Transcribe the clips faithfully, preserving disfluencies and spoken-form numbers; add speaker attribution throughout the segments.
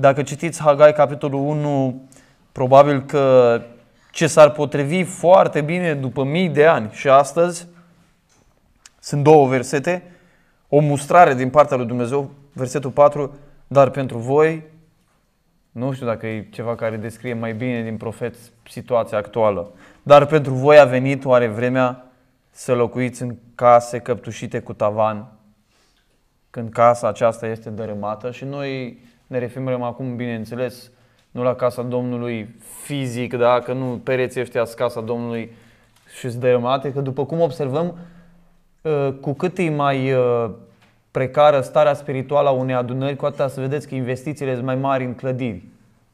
Speaker 1: Dacă citiți Hagai, capitolul unu, probabil că ce s-ar potrivi foarte bine după mii de ani și astăzi sunt două versete, o mustrare din partea lui Dumnezeu, versetul patru, dar pentru voi, nu știu dacă e ceva care descrie mai bine din profeți situația actuală, dar pentru voi a venit oare vremea să locuiți în case căptușite cu tavan, când casa aceasta este dărâmată. Și noi ne referim acum, bineînțeles, nu la casa Domnului fizic, da? Că nu pereții ăștia sunt casa Domnului și sunt dărâmate, că după cum observăm, cu cât e mai precară starea spirituală a unei adunări, cu atâta să vedeți că investițiile sunt mai mari în clădiri.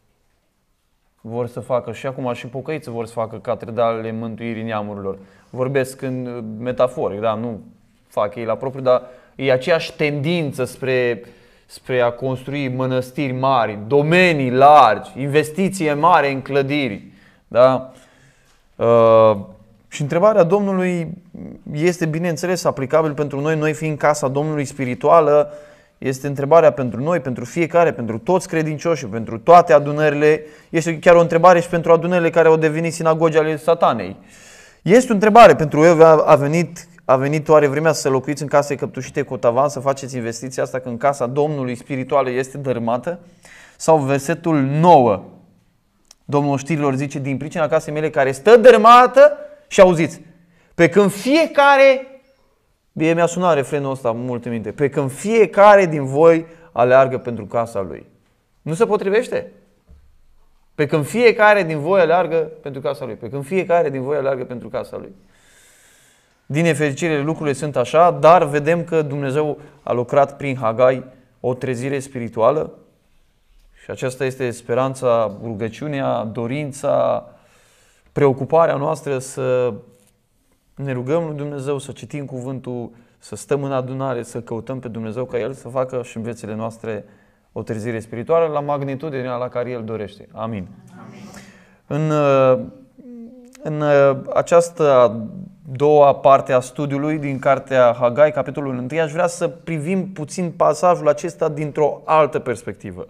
Speaker 1: Vor să facă și acum și pocăiți vor să facă catedralele mântuirii neamurilor. Vorbesc în metaforic, da? Nu fac ei la propriu, dar e aceeași tendință spre, spre a construi mănăstiri mari, domenii largi, investiție mare în clădiri. Da? Uh, și întrebarea Domnului este, bineînțeles, aplicabil pentru noi, noi fiind casa Domnului spirituală, este întrebarea pentru noi, pentru fiecare, pentru toți credincioșii, pentru toate adunările. Este chiar o întrebare și pentru adunările care au devenit sinagogi ale Satanei. Este o întrebare pentru eu, a venit, a venit oare vremea să locuiți în case căptușite cu tavan, să faceți investiția asta când casa Domnului spirituală este dărâmată? Sau versetul nouă, Domnul oștirilor zice, din pricina casei mele care stă dărâmată, și auziți, pe când fiecare, bine mi-a sunat refrenul ăsta multe minte, pe când fiecare din voi aleargă pentru casa lui. Nu se potrivește? Pe când fiecare din voi aleargă pentru casa lui. Pe când fiecare din voi aleargă pentru casa lui. Din nefericire lucrurile sunt așa, dar vedem că Dumnezeu a lucrat prin Hagai o trezire spirituală și aceasta este speranța, rugăciunea, dorința, preocuparea noastră să ne rugăm lui Dumnezeu, să citim cuvântul, să stăm în adunare, să căutăm pe Dumnezeu ca El să facă și în viețile noastre o trezire spirituală la magnitudinea la care El dorește. Amin. Amin. În, în această a doua parte a studiului din cartea Hagai, capitolul unu, aș vrea să privim puțin pasajul acesta dintr-o altă perspectivă.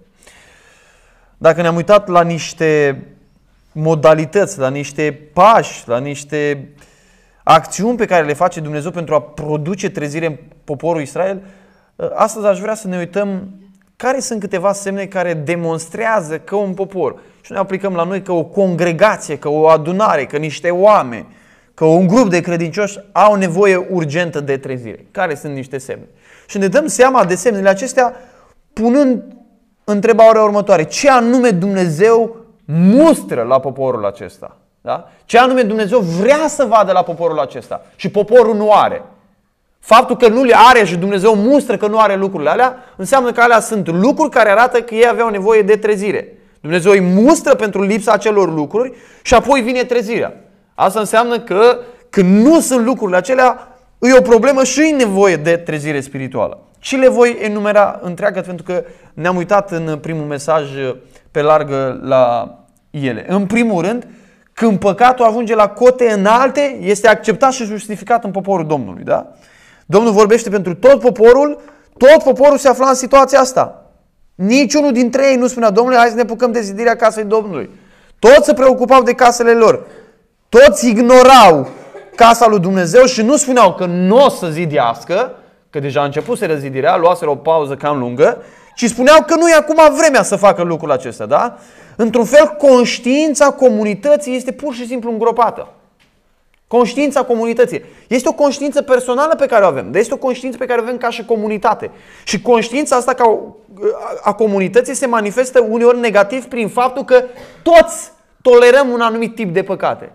Speaker 1: Dacă ne-am uitat la niște modalități, la niște pași, la niște acțiuni pe care le face Dumnezeu pentru a produce trezire în poporul Israel, astăzi aș vrea să ne uităm care sunt câteva semne care demonstrează că un popor, și noi aplicăm la noi că o congregație, că o adunare, că niște oameni, că un grup de credincioși au nevoie urgentă de trezire. Care sunt niște semne? Și ne dăm seama de semnele acestea punând întrebarea următoare. Ce anume Dumnezeu mustră la poporul acesta? Da? Ce anume Dumnezeu vrea să vadă la poporul acesta și poporul nu are? Faptul că nu le are și Dumnezeu mustră că nu are lucrurile alea, înseamnă că alea sunt lucruri care arată că ei aveau nevoie de trezire. Dumnezeu îi mustră pentru lipsa acelor lucruri și apoi vine trezirea. Asta înseamnă că când nu sunt lucrurile acelea, e o problemă și e nevoie de trezire spirituală. Și le voi enumera întreagă pentru că ne-am uitat în primul mesaj pe largă la ele. În primul rând, când păcatul ajunge la cote înalte, este acceptat și justificat în poporul Domnului. Da? Domnul vorbește pentru tot poporul, tot poporul se afla în situația asta. Niciunul dintre ei nu spunea, Domnule, hai să ne apucăm de zidirea casei Domnului. Toți se preocupau de casele lor. Toți ignorau casa lui Dumnezeu și nu spuneau că nu o să zidească, că deja a început să rezidirea, luaseră o pauză cam lungă, ci spuneau că nu e acum vremea să facă lucrul acesta. Da? Într-un fel, conștiința comunității este pur și simplu îngropată. Conștiința comunității. Este o conștiință personală pe care o avem, dar este o conștiință pe care o avem ca și comunitate. Și conștiința asta ca a comunității se manifestă uneori negativ prin faptul că toți tolerăm un anumit tip de păcate.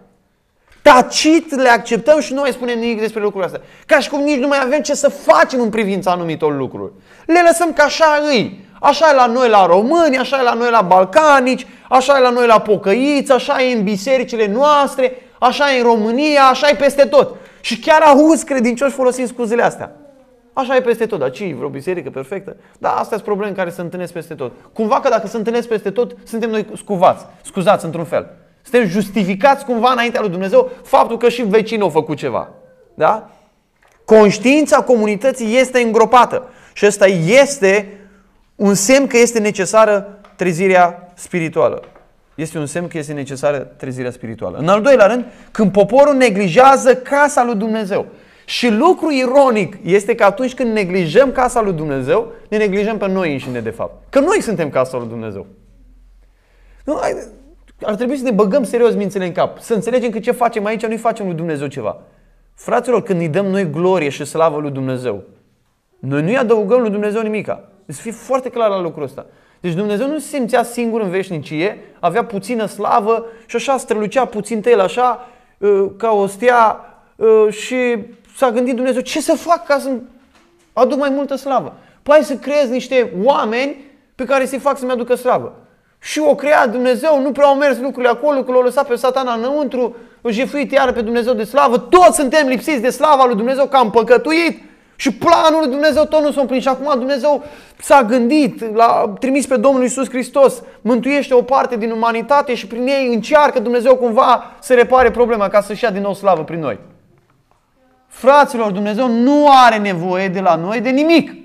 Speaker 1: Tacit le acceptăm și nu mai spunem nimic despre lucrurile astea. Ca și cum nici nu mai avem ce să facem în privința anumitor lucruri. Le lăsăm ca așa îi. Așa e la noi la români, așa e la noi la balcanici, așa e la noi la pocăiți, așa e în bisericile noastre, așa e în România, așa e peste tot. Și chiar auzi credincioși folosind scuzele astea. Așa e peste tot, dar ce e vreo biserică perfectă? Da, astea sunt probleme care se întâlnesc peste tot. Cumva că dacă se întâlnesc peste tot, suntem noi scuvați, scuzați într-un fel. Suntem justificați cumva înaintea lui Dumnezeu faptul că și vecinul a făcut ceva. Da? Conștiința comunității este îngropată. Și ăsta este un semn că este necesară trezirea spirituală. Este un semn că este necesară trezirea spirituală. În al doilea rând, când poporul neglijează casa lui Dumnezeu. Și lucru ironic este că atunci când neglijăm casa lui Dumnezeu, ne neglijăm pe noi înșine de fapt. Că noi suntem casa lui Dumnezeu. Nu, ar trebui să ne băgăm serios mințile în cap. Să înțelegem că ce facem aici nu-i facem lui Dumnezeu ceva. Fraților, când îi dăm noi glorie și slavă lui Dumnezeu, noi nu-i adăugăm lui Dumnezeu nimica. Să fie foarte clar la lucrul ăsta. Deci Dumnezeu nu se simțea singur în veșnicie, avea puțină slavă și așa strălucea puțin el așa, ca o stea, și s-a gândit Dumnezeu, ce să fac ca să aduc mai multă slavă? Păi să creez niște oameni pe care să-i fac să-mi aducă slavă. Și o creat Dumnezeu, nu prea au mers lucrurile acolo, că l-au lăsat pe Satana înăuntru, o jefuit iară pe Dumnezeu de slavă. Toți suntem lipsiți de slava lui Dumnezeu, că am păcătuit. Și planul lui Dumnezeu tot nu s-a împlinit. Și acum Dumnezeu s-a gândit, l-a trimis pe Domnul Iisus Hristos, mântuiește o parte din umanitate și prin ei încearcă Dumnezeu cumva să repare problema ca să-și ia din nou slavă prin noi. Fraților, Dumnezeu nu are nevoie de la noi de nimic.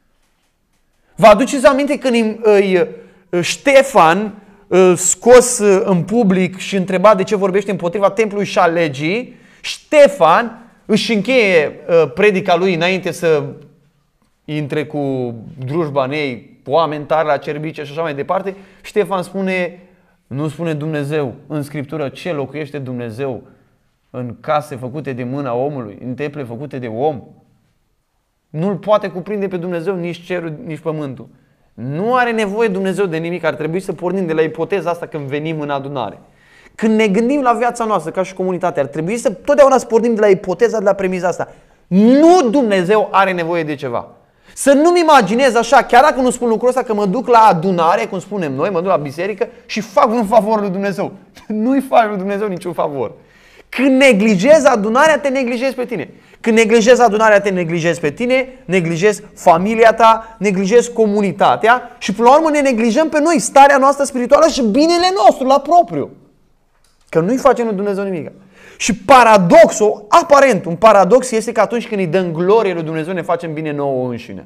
Speaker 1: Vă aduceți aminte când îi, îi, Ștefan scos în public și întreba de ce vorbește împotriva templului și a legii, Ștefan își încheie predica lui înainte să intre cu drujba în ei, oameni tari la cerbice și așa mai departe. Ștefan spune, nu spune Dumnezeu în Scriptură ce locuiește Dumnezeu în case făcute de mâna omului, în temple făcute de om. Nu-L poate cuprinde pe Dumnezeu nici cerul, nici pământul. Nu are nevoie Dumnezeu de nimic. Ar trebui să pornim de la ipoteza asta când venim în adunare. Când ne gândim la viața noastră ca și comunitate, ar trebui să totdeauna să pornim de la ipoteza, de la premiza asta. Nu Dumnezeu are nevoie de ceva. Să nu-mi imaginez așa, chiar dacă nu spun lucrul ăsta, că mă duc la adunare, cum spunem noi, mă duc la biserică și fac un favor lui Dumnezeu. Nu-i faci lui Dumnezeu niciun favor. Când neglijezi adunarea, te neglijezi pe tine. Când neglijezi adunarea, te neglijezi pe tine, neglijezi familia ta, neglijezi comunitatea și până la urmă ne neglijăm pe noi, starea noastră spirituală și binele nostru la propriu. Că nu-i facem lui Dumnezeu nimic. Și paradoxul, aparent, un paradox este că atunci când îi dăm glorie lui Dumnezeu, ne facem bine nouă înșine.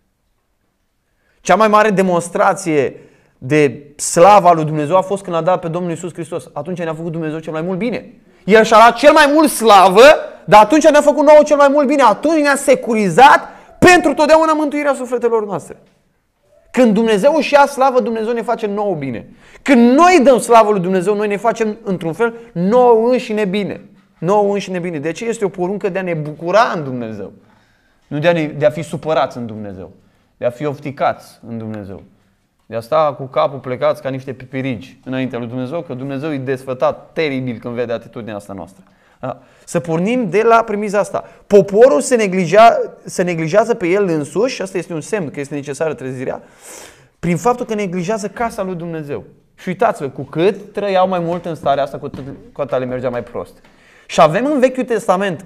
Speaker 1: Cea mai mare demonstrație de slava lui Dumnezeu a fost când a dat pe Domnul Iisus Hristos. Atunci ne-a făcut Dumnezeu cel mai mult bine. El și-a dat cel mai mult slavă, dar atunci ne-a făcut nouă cel mai mult bine. Atunci ne-a securizat pentru totdeauna mântuirea sufletelor noastre. Când Dumnezeu își ia slavă, Dumnezeu ne face nouă bine. Când noi dăm slavă lui Dumnezeu, noi ne facem într-un fel nouă înșine bine. Nouă înșine bine. De aceea este o poruncă de a ne bucura în Dumnezeu. Nu de a, ne, de a fi supărați în Dumnezeu. De a fi ofticați în Dumnezeu. De a sta cu capul plecați ca niște pipirigi înaintea lui Dumnezeu, că Dumnezeu e desfătat teribil când vede atitudinea asta noastră. Da? Să pornim de la premiza asta. Poporul se, neglijea, se neglijează pe el însuși, și asta este un semn că este necesară trezirea, prin faptul că neglijează casa lui Dumnezeu. Și uitați-vă, cu cât trăiau mai mult în starea asta, cu atât, cu atât le mergea mai prost. Și avem în Vechiul Testament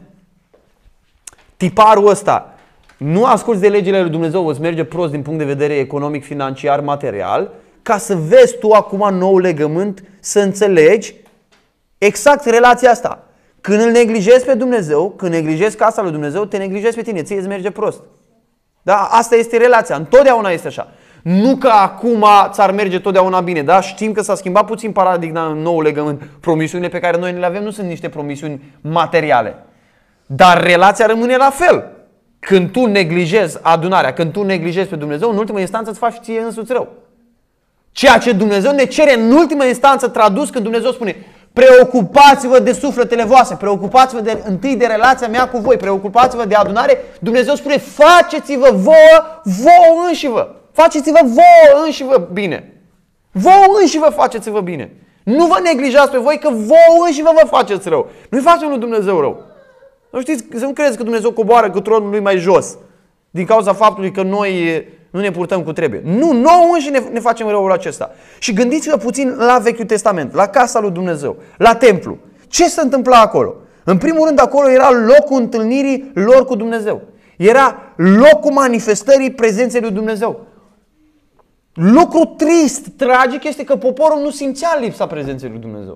Speaker 1: tiparul ăsta. Nu asculți de legile lui Dumnezeu, îți merge prost din punct de vedere economic, financiar, material, ca să vezi tu acum nou legământ, să înțelegi exact relația asta. Când îl neglijezi pe Dumnezeu, când neglijezi casa lui Dumnezeu, te neglijezi pe tine, ție îți merge prost. Da? Asta este relația, întotdeauna este așa. Nu că acum ți-ar merge totdeauna bine, da? Știm că s-a schimbat puțin paradigma în nou legământ. Promisiunile pe care noi le avem nu sunt niște promisiuni materiale. Dar relația rămâne la fel. Când tu neglijezi adunarea, când tu neglijezi pe Dumnezeu, în ultima instanță îți faci ție însuți rău. Ceea ce Dumnezeu ne cere în ultima instanță, tradus când Dumnezeu spune: preocupați-vă de sufletele voastre, preocupați-vă de, întâi de relația mea cu voi, preocupați-vă de adunare. Dumnezeu spune: faceți-vă vouă, vouă înșivă. Faceți-vă vouă înșivă bine. Vouă înșivă faceți-vă bine. Nu vă neglijați pe voi, că vouă înșivă vă faceți rău. Nu-i facem lui Dumnezeu rău. Nu știți, să nu credeți că Dumnezeu coboară cu tronul lui mai jos din cauza faptului că noi nu ne purtăm cu trebuie. Nu, nouă înși ne, ne facem răul acesta. Și gândiți-vă puțin la Vechiul Testament, la casa lui Dumnezeu, la templu. Ce se întâmpla acolo? În primul rând, acolo era locul întâlnirii lor cu Dumnezeu. Era locul manifestării prezenței lui Dumnezeu. Lucru trist, tragic, este că poporul nu simțea lipsa prezenței lui Dumnezeu.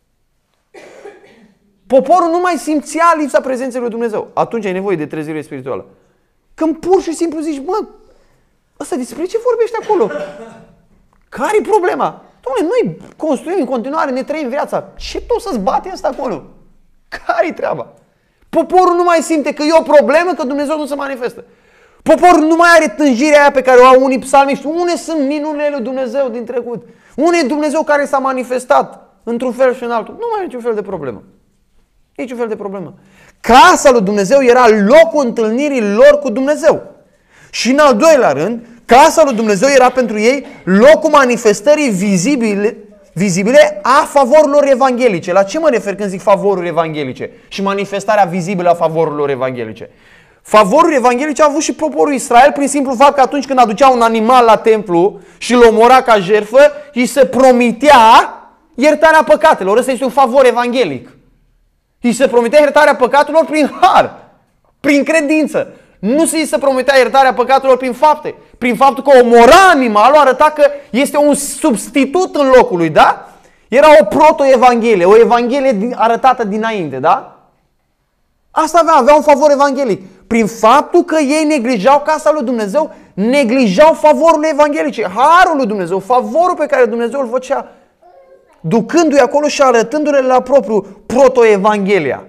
Speaker 1: Poporul nu mai simțea lipsa prezenței lui Dumnezeu. Atunci ai nevoie de trezire spirituală. Când pur și simplu zici: mă, ăsta despre ce vorbește acolo?
Speaker 2: Care-i problema? Dom'le, noi construim în continuare, ne trăim viața. Ce tot să-ți bate ăsta acolo? Care-i treaba? Poporul nu mai simte că e o problemă, că Dumnezeu nu se manifestă. Poporul nu mai are tânjirea aia pe care o au unii psalmiști. Unde sunt minunile lui Dumnezeu din trecut? Unde e Dumnezeu care s-a manifestat într-un fel și în altul? Nu mai e niciun fel de problemă. Niciun fel de problemă. Casa lui Dumnezeu era locul întâlnirii lor cu Dumnezeu. Și în al doilea rând, casa lui Dumnezeu era pentru ei locul manifestării vizibile, vizibile a favorurilor evanghelice. La ce mă refer când zic favoruri evanghelice și manifestarea vizibilă a favorurilor evanghelice? Favoruri evanghelice a avut și poporul Israel prin simplu fapt că atunci când aducea un animal la templu și îl omora ca jertfă, îi se promitea iertarea păcatelor. Ăsta este un favor evanghelic. Îi se promitea iertarea păcatelor prin har, prin credință. Nu se îi se promitea iertarea păcatelor prin fapte. Prin faptul că omora animalul arăta că este un substitut în locul lui, da? Era o proto-evanghelie, o evanghelie arătată dinainte, da? Asta avea, avea un favor evanghelic. Prin faptul că ei neglijau casa lui Dumnezeu, neglijau favorurile evanghelice, harul lui Dumnezeu, favorul pe care Dumnezeu îl făcea, ducându-i acolo și arătându-le la propriu proto-evanghelia.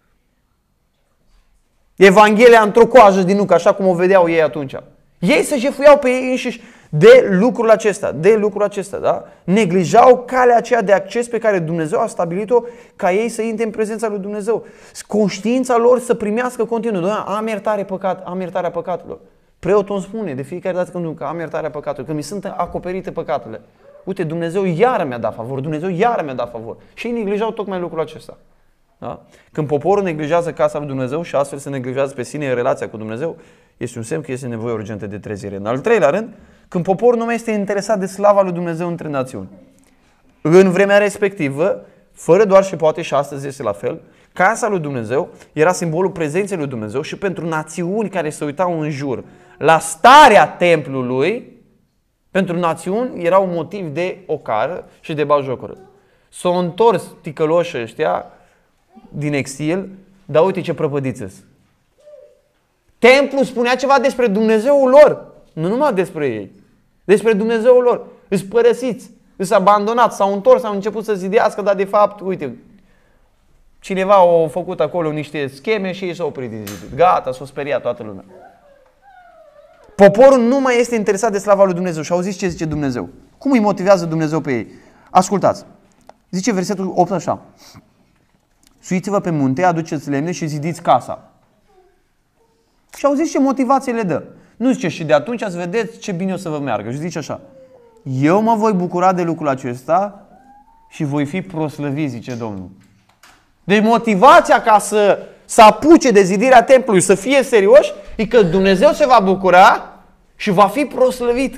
Speaker 2: Evanghelia într-o coajă din nucă, așa cum o vedeau ei atunci. Ei se jefuiau pe ei înșiși de lucrul acesta, de lucrul acesta, da? Neglijau calea aceea de acces pe care Dumnezeu a stabilit-o ca ei să intre în prezența lui Dumnezeu. Conștiința lor să primească continuu. Doamne, am iertare păcat, am iertarea păcatelor. Preotul îmi spune de fiecare dată când că am iertarea păcatelor, că mi sunt acoperite păcatele. Uite, Dumnezeu iară mi-a dat favor, Dumnezeu iară mi-a dat favor. Și ei neglijau tocmai lucrul acesta. Da? Când poporul neglijează casa lui Dumnezeu și astfel se neglijează pe sine în relația cu Dumnezeu, este un semn că este nevoie urgentă de trezire. În al treilea rând, când poporul nu mai este interesat de slava lui Dumnezeu între națiuni. În vremea respectivă, fără doar și poate și astăzi este la fel, casa lui Dumnezeu era simbolul prezenței lui Dumnezeu și pentru națiuni care se uitau în jur la starea templului, pentru națiuni era un motiv de ocară și de batjocură. S-au întors ticăloșii ăștia din exil, dar uite ce prăpădiți-s. Templul spunea ceva despre Dumnezeul lor, nu numai despre ei, despre Dumnezeul lor. Îți părăsiți, îți abandonați, s-au întors, au început să zidească, dar de fapt, uite, cineva a făcut acolo niște scheme și ei s-au oprit din zidul. Gata, s-a speriat toată lumea. Poporul nu mai este interesat de slava lui Dumnezeu și auziți ce zice Dumnezeu. Cum îi motivează Dumnezeu pe ei? Ascultați. Zice versetul opt așa. Suiți-vă pe munte, aduceți lemne și zidiți casa. Și auziți ce motivație le dă. Nu zice și de atunci ați vedeți ce bine o să vă meargă. Și zice așa. Eu mă voi bucura de lucrul acesta și voi fi proslăvit, zice Domnul. Deci motivația ca să, să apuce de zidirea templului, să fie serioși, e că Dumnezeu se va bucura și va fi proslăvit.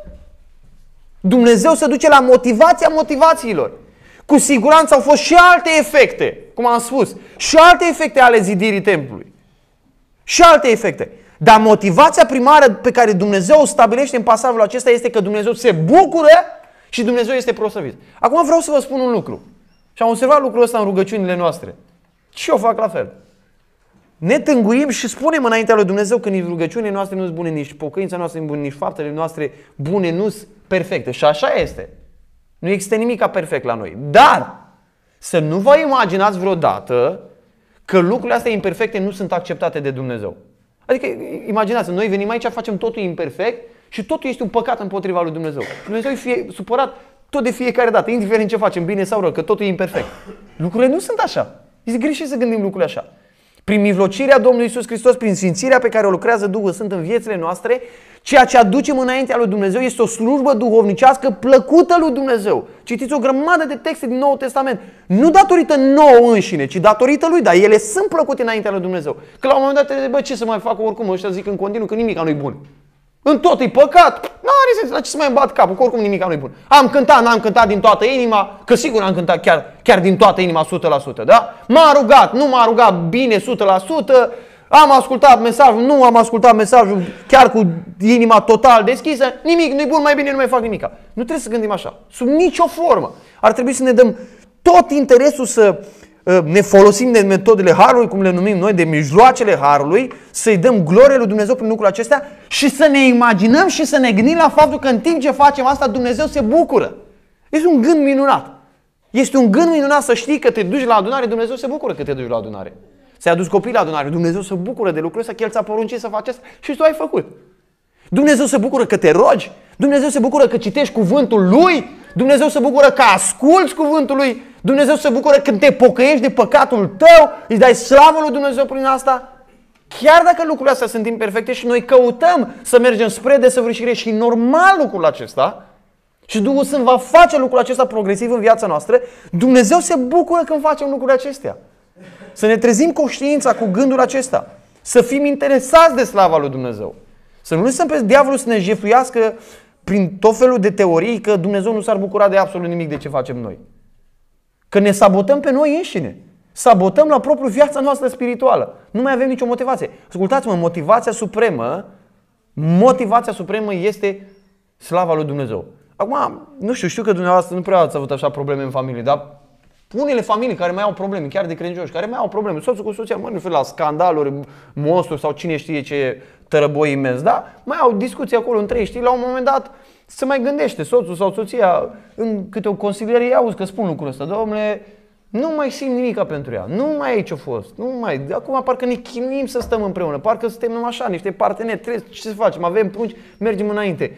Speaker 2: Dumnezeu se duce la motivația motivațiilor. Cu siguranță au fost și alte efecte, cum am spus, și alte efecte ale zidirii templului. Și alte efecte. Dar motivația primară pe care Dumnezeu o stabilește în pasajul acesta este că Dumnezeu se bucură și Dumnezeu este proslăvit. Acum vreau să vă spun un lucru. Și am observat lucrul ăsta în rugăciunile noastre. Și eu fac la fel. Ne tânguim și spunem înaintea lui Dumnezeu că nici rugăciunile noastre nu sunt bune, nici pocăința noastră nu sunt bune, nici faptele noastre bune nu sunt perfecte. Și așa este. Nu există nimic perfect la noi. Dar să nu vă imaginați vreodată că lucrurile astea imperfecte nu sunt acceptate de Dumnezeu. Adică, imaginați, noi venim aici, facem totul imperfect și totul este un păcat împotriva lui Dumnezeu. Dumnezeu e fie, supărat tot de fiecare dată, indiferent ce facem, bine sau rău, că totul e imperfect. Lucrurile nu sunt așa. Este greșit să gândim lucrurile așa. Prin mijlocirea Domnului Iisus Hristos, prin sfințirea pe care o lucrează Duhul Sfânt în viețile noastre, ceea ce aducem înaintea lui Dumnezeu este o slujbă duhovnicească plăcută lui Dumnezeu. Citiți o grămadă de texte din Noul Testament. Nu datorită nouă înșine, ci datorită lui, dar ele sunt plăcute înaintea lui Dumnezeu. Că la un moment dat, bă, ce să mai fac oricum, ăștia zic în continuu că nimica nu-i bun. În tot e păcat, n-are sens, la ce să mai bat capul, că oricum nimica nu-i bun. Am cântat, n-am cântat din toată inima, că sigur am cântat chiar, chiar din toată inima o sută la sută, da? M-a rugat, nu m-a rugat bine o sută la sută, am ascultat mesajul, nu am ascultat mesajul chiar cu inima total deschisă, nimic nu-i bun, mai bine nu mai fac nimica. Nu trebuie să gândim așa, sub nicio formă. Ar trebui să ne dăm tot interesul să ne folosim de metodele Harului, cum le numim noi, de mijloacele Harului, să-i dăm glorie lui Dumnezeu prin lucrul acestea și să ne imaginăm și să ne gândim la faptul că în timp ce facem asta, Dumnezeu se bucură. Este un gând minunat. Este un gând minunat să știi că te duci la adunare, Dumnezeu se bucură că te duci la adunare. Ți-ai adus copiii la adunare, Dumnezeu se bucură de lucrul ăsta, că El ți-a poruncit să faci asta și tu ai făcut. Dumnezeu se bucură că te rogi, Dumnezeu se bucură că citești cuvântul Lui, Dumnezeu se bucură că asculți cuvântul Lui, Dumnezeu se bucură când te pocăiești de păcatul tău, îți dai slavă lui Dumnezeu prin asta. Chiar dacă lucrurile astea sunt imperfecte și noi căutăm să mergem spre desăvârșire și normal lucrul acesta, și Duhul Sfânt va face lucrul acesta progresiv în viața noastră, Dumnezeu se bucură când facem lucrurile acestea. Să ne trezim conștiința cu gândul acesta, să fim interesați de slava lui Dumnezeu. Să nu lăsăm pe diavolul să ne jefuiască prin tot felul de teorii că Dumnezeu nu s-ar bucura de absolut nimic de ce facem noi. Că ne sabotăm pe noi înșine. Sabotăm la propriu viața noastră spirituală. Nu mai avem nicio motivație. Ascultați-mă, motivația supremă, motivația supremă este slava lui Dumnezeu. Acum, nu știu, știu că dumneavoastră nu prea ați avut așa probleme în familie, dar unele familii care mai au probleme, chiar de credincioși, care mai au probleme, soțul cu soția, mă, nu știu, la scandaluri, monstru sau cine știe ce tărăboi imens, da? Mai au discuții acolo între ei, știi, la un moment dat se mai gândește soțul sau soția în câte o consiliere, auzi că spun lucrul ăsta, domnule, nu mai simt nimica pentru ea, nu mai e ce-a fost, nu mai, acum parcă ne chinuim să stăm împreună, parcă suntem așa, niște parteneri, trebuie, ce să facem, avem prunci, mergem înainte.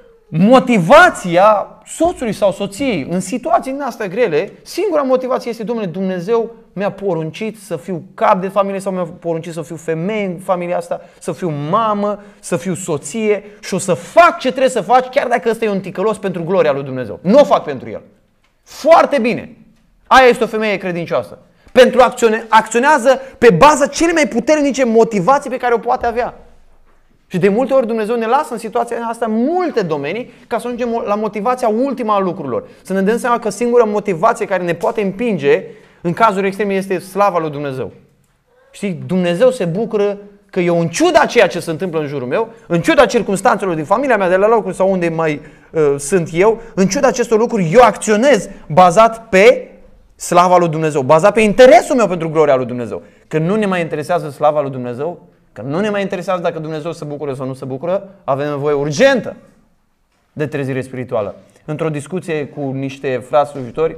Speaker 2: Motivația soțului sau soției în situații din astea grele, singura motivație este, domnule, Dumnezeu mi-a poruncit să fiu cap de familie sau mi-a poruncit să fiu femeie în familia asta, să fiu mamă, să fiu soție și o să fac ce trebuie să faci, chiar dacă ăsta e un ticălos, pentru gloria lui Dumnezeu. Nu o fac pentru el. Foarte bine. Aia este o femeie credincioasă. Pentru acțione, acționează pe baza cele mai puternice motivații pe care o poate avea. Și de multe ori Dumnezeu ne lasă în situația asta multe domenii ca să ajungem la motivația ultimă a lucrurilor. Să ne dăm seama că singura motivație care ne poate împinge în cazuri extreme este slava lui Dumnezeu. Știi, Dumnezeu se bucură că eu, în ciuda ceea ce se întâmplă în jurul meu, în ciuda circumstanțelor din familia mea, de la locul sau unde mai uh, sunt eu, în ciuda acestor lucruri, eu acționez bazat pe slava lui Dumnezeu, bazat pe interesul meu pentru gloria lui Dumnezeu. Când nu ne mai interesează slava lui Dumnezeu, că nu ne mai interesează dacă Dumnezeu se bucură sau nu se bucură, avem nevoie urgentă de trezire spirituală. Într-o discuție cu niște frați slujitori,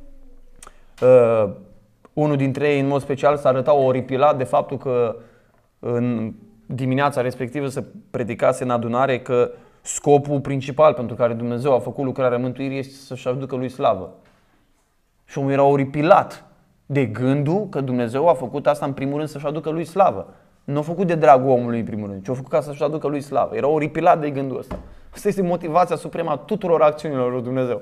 Speaker 2: uh, unul dintre ei, în mod special, s-a arătat oripilat de faptul că în dimineața respectivă se predicase în adunare că scopul principal pentru care Dumnezeu a făcut lucrarea mântuirii este să-și aducă lui slavă. Și omul era oripilat de gândul că Dumnezeu a făcut asta în primul rând să-și aducă lui slavă. Nu a făcut de dragul omului în primul rând, ci a făcut ca să-și aducă lui slavă. Era oripilat de gândul ăsta. Asta este motivația supremă a tuturor acțiunilor lui Dumnezeu.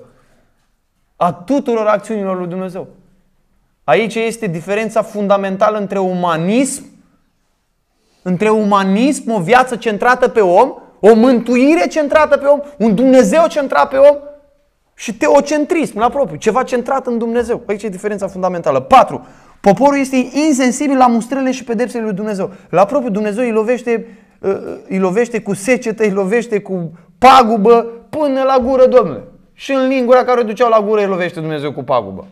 Speaker 2: A tuturor acțiunilor lui Dumnezeu. Aici este diferența fundamentală între umanism, între umanism, o viață centrată pe om, o mântuire centrată pe om, un Dumnezeu centrat pe om, și teocentrism la propriu, ceva centrat în Dumnezeu. Aici e diferența fundamentală. patru. Poporul este insensibil la mustrele și pedepsele lui Dumnezeu. La propriu Dumnezeu îi lovește, îi lovește cu secetă, îi lovește cu pagubă până la gură, Domnule. Și în lingura care o duceau la gură îi lovește Dumnezeu cu pagubă.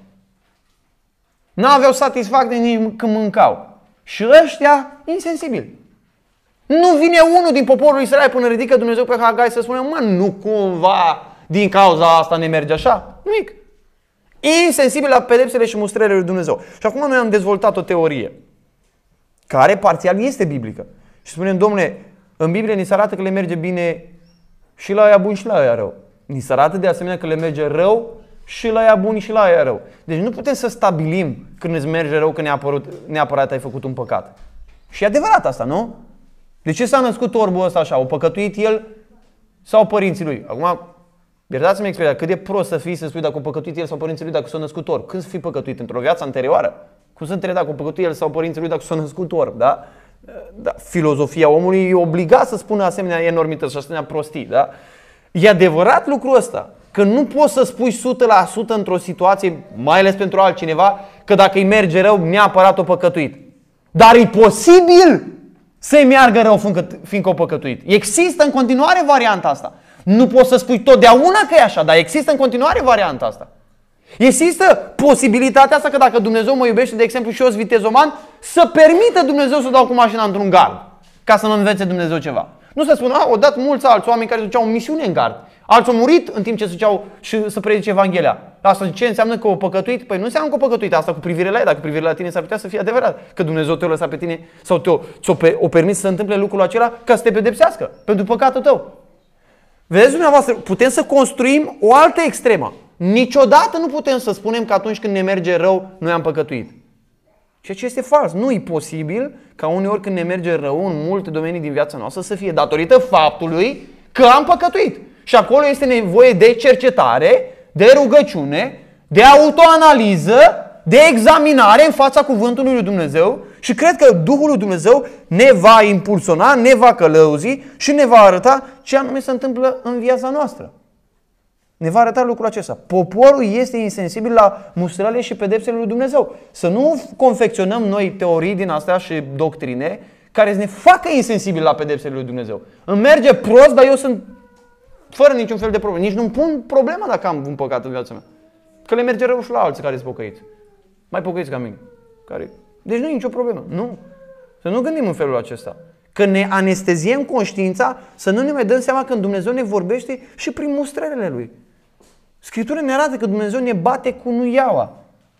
Speaker 2: N-aveau satisfacție nici când mâncau. Și ăștia insensibili. Nu vine unul din poporul Israel până ridică Dumnezeu pe Hagai să spună, mă, nu cumva din cauza asta ne merge așa? Nimic. Insensibil la pedepsele și mustrele lui Dumnezeu. Și acum noi am dezvoltat o teorie care parțial este biblică. Și spunem, domnule, în Biblie ni se arată că le merge bine și la aia bun și la aia rău. Ni se arată de asemenea că le merge rău și la aia bun și la aia rău. Deci nu putem să stabilim când îți merge rău că neapărat, neapărat ai făcut un păcat. Și e adevărat asta, nu? De ce s-a născut orbul ăsta așa? O păcătuit el sau părinții lui? Acum, iertați-mi expresia, cât de prost să fii să spui dacă a păcătuit el sau părinții lui dacă s-a născut orb. Când să fii păcătuit? Într-o viață anterioară? Cum să întrebe dacă a păcătuit el sau părinții lui dacă s-a născut orb? Da? Da, filozofia omului e obligat să spună asemenea enormități și asemenea prostii. Da? E adevărat lucrul ăsta, că nu poți să spui o sută la sută într-o situație, mai ales pentru altcineva, că dacă îi merge rău, neapărat o păcătuit. Dar e posibil să-i meargă rău fiindcă o păcătuit. Există în continuare varianta asta. Nu poți să spui totdeauna că e așa, dar există în continuare varianta asta. Există posibilitatea asta că dacă Dumnezeu mă iubește, de exemplu, și eu sunt vitezoman, să permită Dumnezeu să dau cu mașina într-un gard, ca să mă învețe Dumnezeu ceva. Nu să spun, a, au dat mulți alți oameni care duceau o misiune în gard. Alții au murit în timp ce duceau și să predice Evanghelia. Asta ce înseamnă că o păcătuit? Păi nu înseamnă că o păcătuit, asta cu privire la ea, dacă cu privire la tine s-ar putea să fie adevărat. Că Dumnezeu te-o lăsat pe tine sau te-o, ți-o o permis să se întâmple lucrul acela ca să te pedepsească pentru păcatul tău. Vedeți dumneavoastră, putem să construim o altă extremă. Niciodată nu putem să spunem că atunci când ne merge rău, noi am păcătuit. Ceea ce este fals. Nu e posibil ca uneori când ne merge rău în multe domenii din viața noastră să fie datorită faptului că am păcătuit. Și acolo este nevoie de cercetare, de rugăciune, de autoanaliză, de examinare în fața cuvântului lui Dumnezeu și cred că Duhul lui Dumnezeu ne va impulsiona, ne va călăuzi și ne va arăta ce anume se întâmplă în viața noastră. Ne va arăta lucrul acesta. Poporul este insensibil la mustrările și pedepsele lui Dumnezeu. Să nu confecționăm noi teorii din astea și doctrine care să ne facă insensibili la pedepsele lui Dumnezeu. Îmi merge prost, dar eu sunt fără niciun fel de problemă. Nici nu-mi pun problema dacă am un păcat în viața mea. Că le merge rău și la alții care sunt pocăiți. Mai pocăiți ca mine. Care... Deci nu e nicio problemă. Nu. Să nu gândim în felul acesta. Că ne anesteziem conștiința, să nu ne mai dăm seama că Dumnezeu ne vorbește și prin mustrările Lui. Scriptura ne arată că Dumnezeu ne bate cu nuiaua.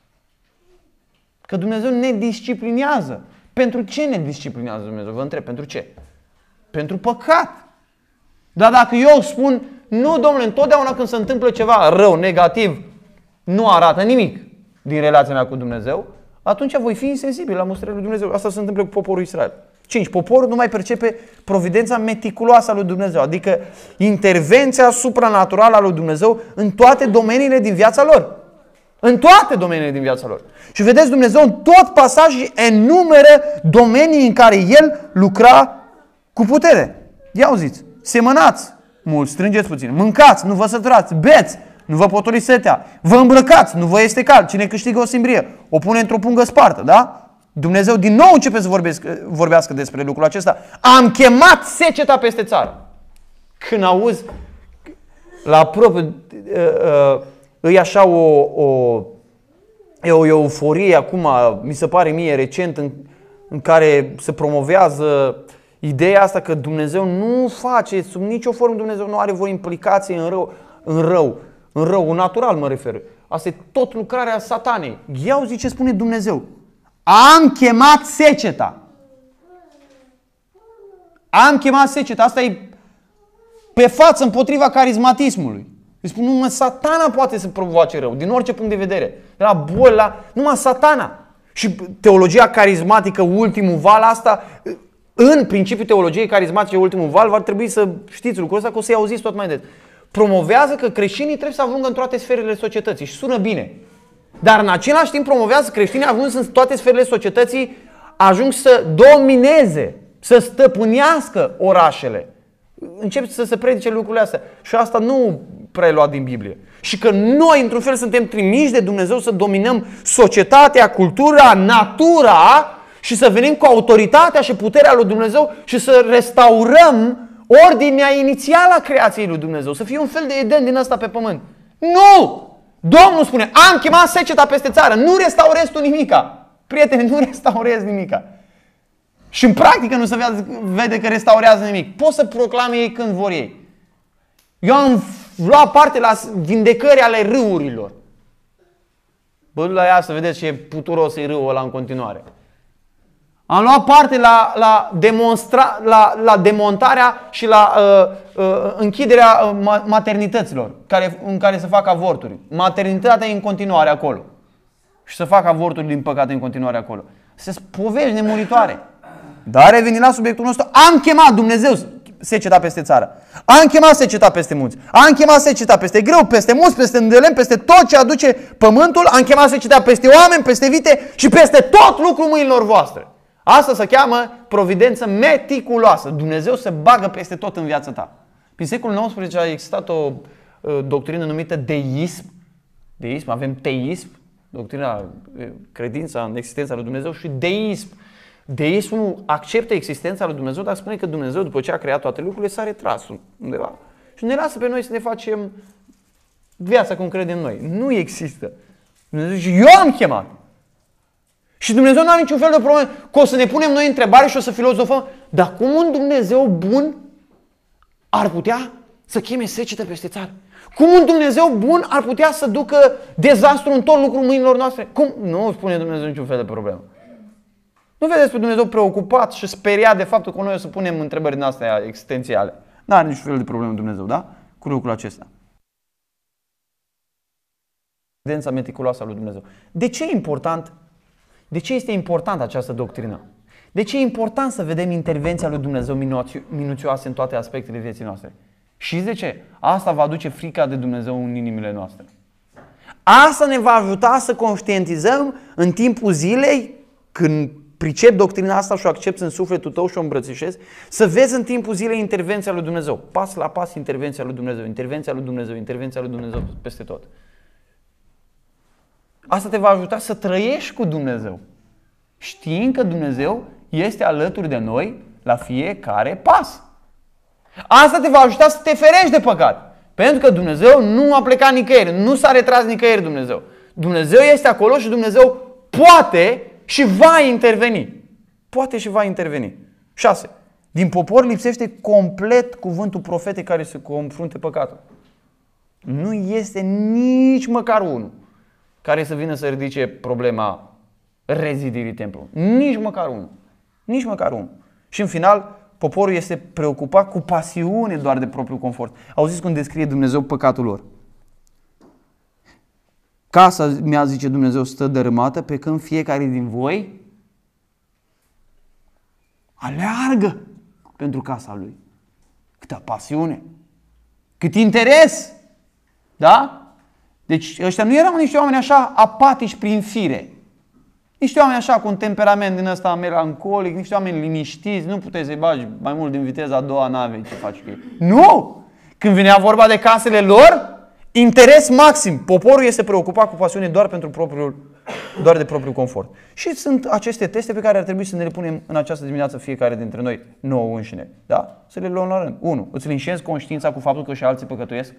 Speaker 2: Că Dumnezeu ne disciplinează. Pentru ce ne disciplinează Dumnezeu? Vă întreb, pentru ce? Pentru păcat. Dar dacă eu spun, nu domnule, întotdeauna când se întâmplă ceva rău, negativ, nu arată nimic din relația mea cu Dumnezeu, atunci voi fi insensibil la mustrările lui Dumnezeu. Asta se întâmplă cu poporul Israel. cinci. Poporul nu mai percepe providența meticuloasă a lui Dumnezeu, adică intervenția supranaturală a lui Dumnezeu în toate domeniile din viața lor. În toate domeniile din viața lor. Și vedeți, Dumnezeu în tot pasajul enumeră domenii în care El lucra cu putere. Ia auziți, semănați mult, strângeți puțin, mâncați, nu vă săturați, beți, nu vă potoli setea, vă îmbrăcați, nu vă este cald, cine câștigă o simbrie, o pune într-o pungă spartă, da? Dumnezeu din nou începe să vorbesc, vorbească despre lucrul acesta. Am chemat seceta peste țară. Când auzi la propriu, e așa o, o, e o euforie acum, mi se pare mie recent, în, în care se promovează ideea asta că Dumnezeu nu face, sub nicio formă Dumnezeu nu are vreo implicație în rău, în rău, în rău, în natural mă refer. Asta e tot lucrarea satanei. Ia auzi ce spune Dumnezeu. Am chemat seceta. Am chemat seceta. Asta e pe față împotriva carismatismului. Îi spun, numai satana poate să provoace rău, din orice punct de vedere. De la boli, la... numai satana. Și teologia carismatică, ultimul val, asta, în principiu teologiei carismatice, ultimul val, va trebui să știți lucrul ăsta, că o să-i auziți tot mai des. Promovează că creștinii trebuie să ajungă în toate sferele societății și sună bine. Dar în același timp promovează creștinii ajung în toate sferele societății, ajung să domineze, să stăpânească orașele. Încep să se predice lucrurile astea. Și asta nu prea e luat din Biblie. Și că noi, într-un fel, suntem trimiși de Dumnezeu să dominăm societatea, cultura, natura și să venim cu autoritatea și puterea lui Dumnezeu și să restaurăm ordinea inițială a creației lui Dumnezeu. Să fie un fel de Eden din ăsta pe pământ. Nu! Domnul spune, am chemat seceta peste țară, nu restaurezi tu nimica. Prieteni, nu restaurezi nimica. Și în practică nu se vede că restaurează nimic. Pot să proclame ei când vor ei. Eu am luat parte la vindecări ale râurilor. Bă, la ea să vedeți ce puturos e râul ăla în continuare. Am luat parte la, la, demonstra, la, la demontarea și la uh, uh, închiderea uh, maternităților care, în care se fac avorturi. Maternitatea e în continuare acolo. Și se fac avorturi din păcate în continuare acolo. Se povești nemuritoare. Dar revenind la subiectul nostru, am chemat Dumnezeu seceta peste țară. Am chemat seceta peste munți. Am chemat seceta peste grâu, peste munți, peste îndelem, peste tot ce aduce pământul. Am chemat seceta peste oameni, peste vite și peste tot lucrul mâinilor voastre. Asta se cheamă providență meticuloasă. Dumnezeu se bagă peste tot în viața ta. Prin secolul nouăsprezece a existat o uh, doctrină numită deism. Deism, avem teism, doctrina, credința în existența lui Dumnezeu, și deism. Deismul acceptă existența lui Dumnezeu, dar spune că Dumnezeu, după ce a creat toate lucrurile, s-a retras undeva. Și ne lasă pe noi să ne facem viața cum credem noi. Nu există. Dumnezeu zice, eu am chemat. Și Dumnezeu nu are niciun fel de problemă că o să ne punem noi întrebare și o să filozofăm. Dar cum un Dumnezeu bun ar putea să cheme secetă peste țară? Cum un Dumnezeu bun ar putea să ducă dezastru în tot lucrul mâinilor noastre? Cum? Nu spune Dumnezeu niciun fel de problemă. Nu vedeți pe Dumnezeu preocupat și speriat de faptul că noi o să punem întrebări din astea existențiale. Nu are niciun fel de problemă Dumnezeu, da? Cu lucrul acesta. Evidența meticuloasă a lui Dumnezeu. De ce e important? De ce este importantă această doctrină? De ce e important să vedem intervenția lui Dumnezeu minuțioasă în toate aspectele vieții noastre? Și de ce? Asta va aduce frica de Dumnezeu în inimile noastre. Asta ne va ajuta să conștientizăm în timpul zilei, când pricep doctrina asta și o accepți în sufletul tău și o îmbrățișezi, să vezi în timpul zilei intervenția lui Dumnezeu. Pas la pas intervenția lui Dumnezeu, intervenția lui Dumnezeu, intervenția lui Dumnezeu peste tot. Asta te va ajuta să trăiești cu Dumnezeu, știind că Dumnezeu este alături de noi la fiecare pas. Asta te va ajuta să te ferești de păcat. Pentru că Dumnezeu nu a plecat nicăieri, nu s-a retras nicăieri Dumnezeu. Dumnezeu este acolo și Dumnezeu poate și va interveni. Poate și va interveni. șase. Din popor lipsește complet cuvântul profetic care să confrunte păcatul. Nu este nici măcar unul care să vină să ridice problema rezidirii templului. Nici măcar unul. Nici măcar unul. Și în final, poporul este preocupat cu pasiune doar de propriul confort. Auziți cum descrie Dumnezeu păcatul lor. Casa mea, zice Dumnezeu, stă dărâmată, pe când fiecare din voi aleargă pentru casa lui. Câtă pasiune, cât interes. Da? Deci ăștia nu erau niște oameni așa apatici prin fire. Niște oameni așa cu un temperament din ăsta melancolic, niște oameni liniștiți, nu puteți să-i bagi mai mult din viteza a doua navei ce faci cu ei. Nu! Când venea vorba de casele lor, interes maxim. Poporul este preocupat cu pasiune doar pentru propriul, doar de propriul confort. Și sunt aceste teste pe care ar trebui să ne le punem în această dimineață fiecare dintre noi, nouă înșine. Da? Să le luăm la rând. unu. Îți linșezi conștiința cu faptul că și alții păcătuiesc?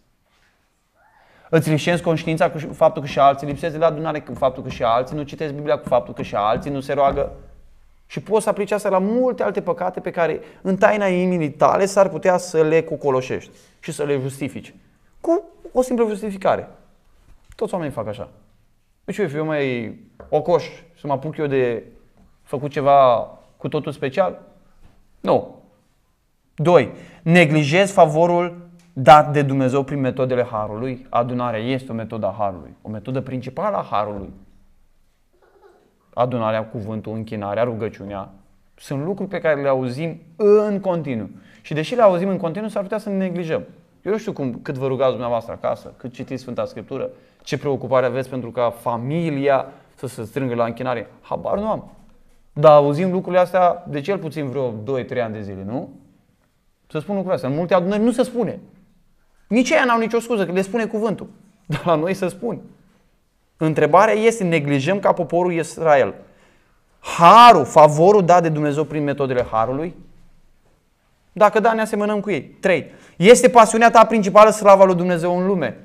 Speaker 2: Îți linșezi conștiința cu faptul că și alții lipsesc de la adunare, cu faptul că și alții nu citesc Biblia, cu faptul că și alții nu se roagă? Și poți să aplici asta la multe alte păcate pe care în taina inimii tale s-ar putea să le cocoloșești și să le justifici. Cu o simplă justificare. Toți oamenii fac așa. Deci eu fiu mai ocoș să mă apuc eu de făcut ceva cu totul special? Nu. doi. Neglijezi favorul dat de Dumnezeu prin metodele Harului. Adunarea este o metodă a Harului. O metodă principală a Harului. Adunarea, cuvântul, închinarea, rugăciunea. Sunt lucruri pe care le auzim în continuu. Și deși le auzim în continuu, s-ar putea să ne neglijăm. Eu nu știu cum, cât vă rugați dumneavoastră acasă, cât citiți Sfânta Scriptură, ce preocupare aveți pentru ca familia să se strângă la închinare. Habar nu am. Dar auzim lucrurile astea de cel puțin vreo doi trei ani de zile, nu? Să spun lucrurile astea. În multe adunări nu se spune. Nici ei n-au nicio scuză, că le spune cuvântul. Dar la noi se spune. Întrebarea este, neglijăm ca poporul Israel harul, favorul dat de Dumnezeu prin metodele Harului? Dacă da, ne asemănăm cu ei. trei. Este pasiunea ta principală slava lui Dumnezeu în lume?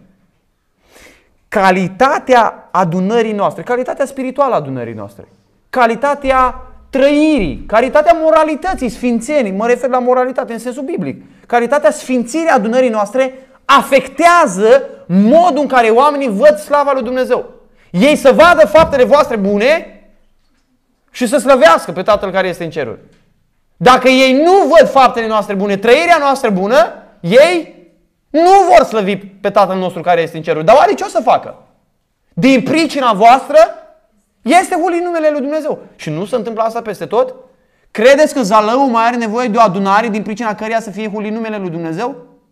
Speaker 2: Calitatea adunării noastre, calitatea spirituală a adunării noastre, calitatea trăirii, calitatea moralității, sfințenii, mă refer la moralitate în sensul biblic, calitatea sfințirii adunării noastre afectează modul în care oamenii văd slava lui Dumnezeu. Ei să vadă faptele voastre bune și să slăvească pe Tatăl care este în ceruri. Dacă ei nu văd faptele noastre bune, trăirea noastră bună, ei nu vor slăvi pe Tatăl nostru care este în ceruri. Dar oare ce o să facă? Din pricina voastră este hulit numele lui Dumnezeu. Și nu se întâmplă asta peste tot? Credeți că Zalău mai are nevoie de o adunare din pricina căreia să fie hulit numele lui Dumnezeu?